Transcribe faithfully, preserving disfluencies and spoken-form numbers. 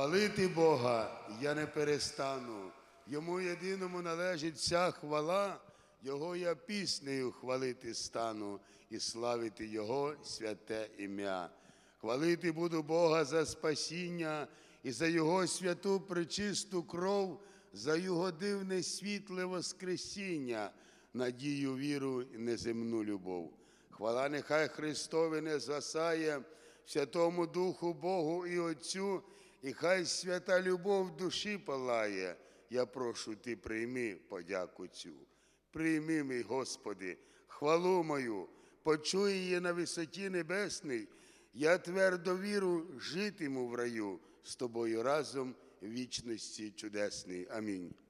Хвалити Бога я не перестану, Йому єдиному належить вся хвала, Його я піснею хвалити стану і славити Його святе ім'я. Хвалити буду Бога за спасіння і за Його святу пречисту кров, за Його дивне світле воскресіння, надію, віру і неземну любов. Хвала нехай Христові не згасає, Святому Духу Богу і Отцю, і хай свята любов в душі палає. Я прошу, Ти прийми подяку цю. Прийми, мій Господи, хвалу мою, почуй її на висоті небесній. Я твердо віру, житиму в раю з Тобою разом в вічності чудесній. Амінь.